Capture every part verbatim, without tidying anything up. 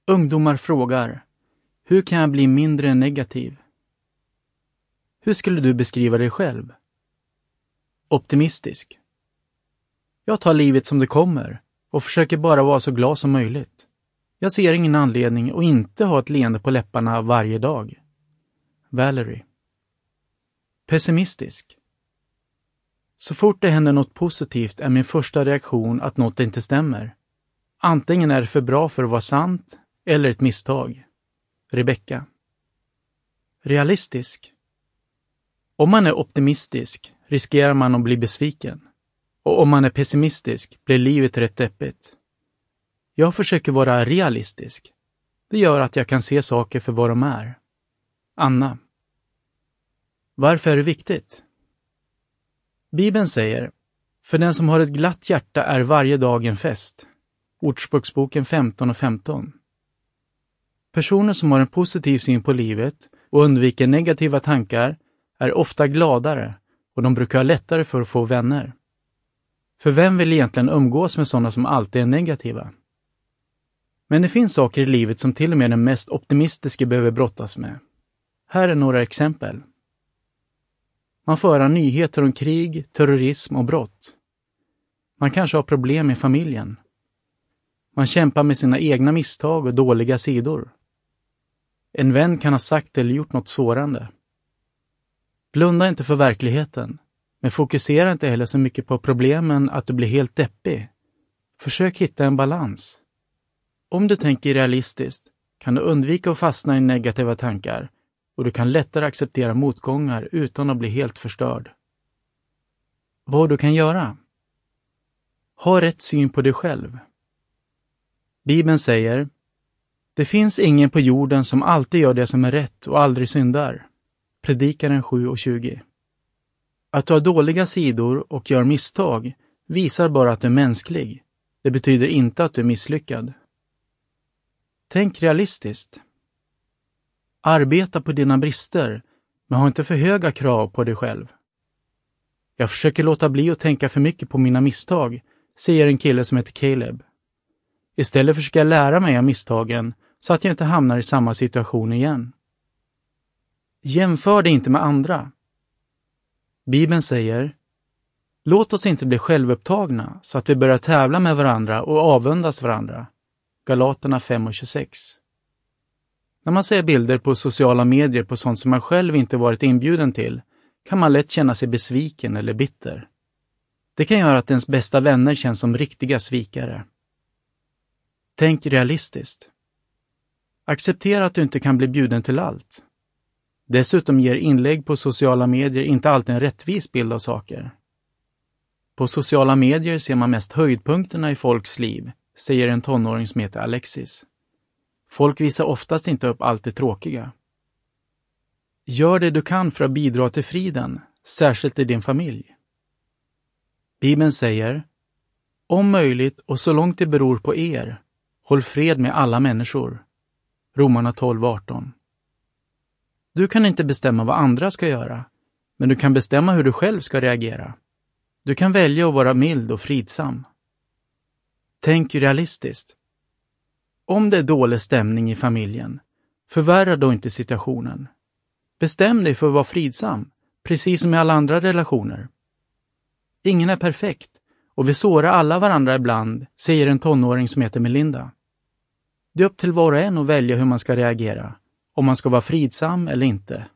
Ungdomar frågar: hur kan jag bli mindre negativ? Hur skulle du beskriva dig själv? Optimistisk. Jag tar livet som det kommer och försöker bara vara så glad som möjligt. Jag ser ingen anledning att inte ha ett leende på läpparna varje dag. Valerie. Pessimistisk. Så fort det händer något positivt är min första reaktion att något inte stämmer. Antingen är det för bra för att vara sant eller ett misstag. Rebecca. Realistisk. Om man är optimistisk riskerar man att bli besviken. Och om man är pessimistisk blir livet rätt deppigt. Jag försöker vara realistisk. Det gör att jag kan se saker för vad de är. Anna. Varför är det viktigt? Bibeln säger: för den som har ett glatt hjärta är varje dag en fest. Ordspråksboken femton och femton. Personer som har en positiv syn på livet och undviker negativa tankar är ofta gladare och de brukar ha lättare för att få vänner. För vem vill egentligen umgås med sådana som alltid är negativa? Men det finns saker i livet som till och med den mest optimistiska behöver brottas med. Här är några exempel. Man får höra nyheter om krig, terrorism och brott. Man kanske har problem i familjen. Man kämpar med sina egna misstag och dåliga sidor. En vän kan ha sagt eller gjort något sårande. Blunda inte för verkligheten, men fokusera inte heller så mycket på problemen att du blir helt deppig. Försök hitta en balans. Om du tänker realistiskt kan du undvika att fastna i negativa tankar och du kan lättare acceptera motgångar utan att bli helt förstörd. Vad du kan göra? Ha rätt syn på dig själv. Bibeln säger: det finns ingen på jorden som alltid gör det som är rätt och aldrig syndar. Predikaren sju och tjugo. Att du har dåliga sidor och gör misstag visar bara att du är mänsklig. Det betyder inte att du är misslyckad. Tänk realistiskt. Arbeta på dina brister, men ha inte för höga krav på dig själv. Jag försöker låta bli att tänka för mycket på mina misstag, säger en kille som heter Caleb. Istället försöker jag lära mig av misstagen så att jag inte hamnar i samma situation igen. Jämför det inte med andra. Bibeln säger: låt oss inte bli självupptagna så att vi börjar tävla med varandra och avundas varandra. Galaterna fem och tjugosex. När man ser bilder på sociala medier på sånt som man själv inte varit inbjuden till kan man lätt känna sig besviken eller bitter. Det kan göra att ens bästa vänner känns som riktiga svikare. Tänk realistiskt. Acceptera att du inte kan bli bjuden till allt. Dessutom ger inlägg på sociala medier inte alltid en rättvis bild av saker. På sociala medier ser man mest höjdpunkterna i folks liv, säger en tonåring som heter Alexis. Folk visar oftast inte upp allt det tråkiga. Gör det du kan för att bidra till friden, särskilt i din familj. Bibeln säger: om möjligt och så långt det beror på er, håll fred med alla människor. Romarna tolv arton. Du kan inte bestämma vad andra ska göra, men du kan bestämma hur du själv ska reagera. Du kan välja att vara mild och fridsam. Tänk realistiskt. Om det är dålig stämning i familjen, förvärra då inte situationen. Bestäm dig för att vara fridsam, precis som i alla andra relationer. Ingen är perfekt, och vi sårar alla varandra ibland, säger en tonåring som heter Melinda. Det är upp till var och en att välja hur man ska reagera, om man ska vara fridsam eller inte.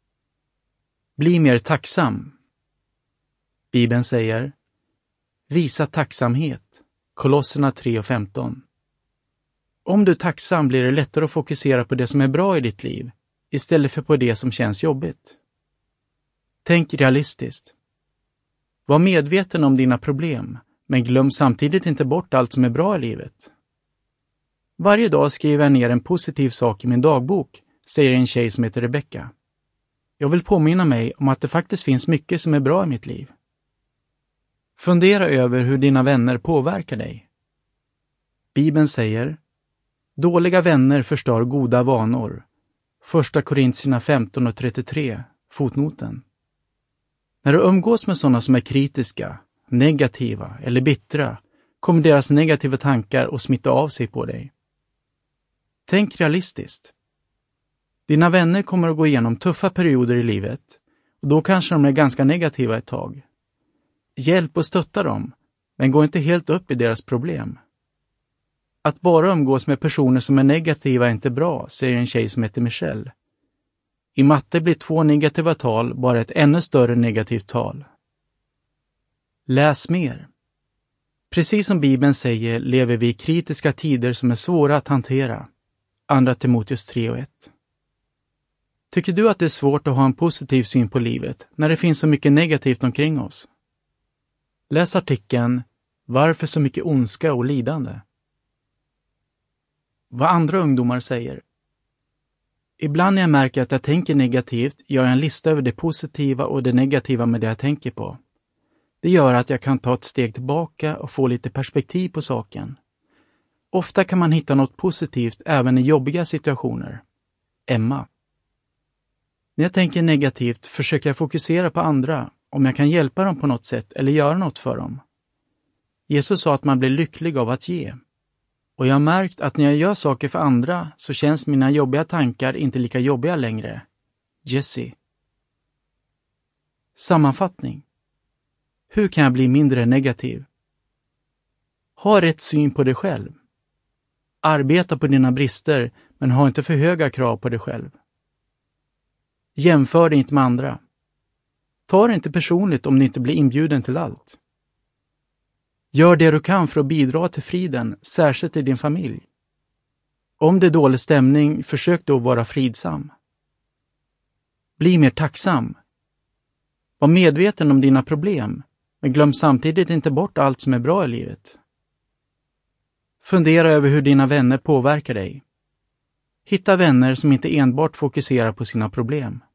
Bli mer tacksam. Bibeln säger: visa tacksamhet. Kolosserna tre och femton. Om du är tacksam blir det lättare att fokusera på det som är bra i ditt liv, istället för på det som känns jobbigt. Tänk realistiskt. Var medveten om dina problem, men glöm samtidigt inte bort allt som är bra i livet. Varje dag skriver jag ner en positiv sak i min dagbok, säger en tjej som heter Rebecca. Jag vill påminna mig om att det faktiskt finns mycket som är bra i mitt liv. Fundera över hur dina vänner påverkar dig. Bibeln säger: dåliga vänner förstör goda vanor. Första Korintierna femton och trettiotre, fotnoten. När du umgås med sådana som är kritiska, negativa eller bittra kommer deras negativa tankar att smitta av sig på dig. Tänk realistiskt. Dina vänner kommer att gå igenom tuffa perioder i livet och då kanske de är ganska negativa ett tag. Hjälp och stötta dem, men gå inte helt upp i deras problem. Att bara umgås med personer som är negativa är inte bra, säger en tjej som heter Michelle. I matte blir två negativa tal bara ett ännu större negativt tal. Läs mer. Precis som Bibeln säger lever vi i kritiska tider som är svåra att hantera. Andra Timoteus tre och ett. Tycker du att det är svårt att ha en positiv syn på livet när det finns så mycket negativt omkring oss? Läs artikeln Varför så mycket ondska och lidande? Vad andra ungdomar säger. Ibland när jag märker att jag tänker negativt gör jag en lista över det positiva och det negativa med det jag tänker på. Det gör att jag kan ta ett steg tillbaka och få lite perspektiv på saken. Ofta kan man hitta något positivt även i jobbiga situationer. Emma. När jag tänker negativt försöker jag fokusera på andra, om jag kan hjälpa dem på något sätt eller göra något för dem. Jesus sa att man blir lycklig av att ge. Och jag har märkt att när jag gör saker för andra så känns mina jobbiga tankar inte lika jobbiga längre. Jessie. Sammanfattning. Hur kan jag bli mindre negativ? Ha rätt syn på dig själv. Arbeta på dina brister men ha inte för höga krav på dig själv. Jämför dig inte med andra. Ta det inte personligt om du inte blir inbjuden till allt. Gör det du kan för att bidra till friden, särskilt i din familj. Om det är dålig stämning, försök då vara fridsam. Bli mer tacksam. Var medveten om dina problem, men glöm samtidigt inte bort allt som är bra i livet. Fundera över hur dina vänner påverkar dig. Hitta vänner som inte enbart fokuserar på sina problem.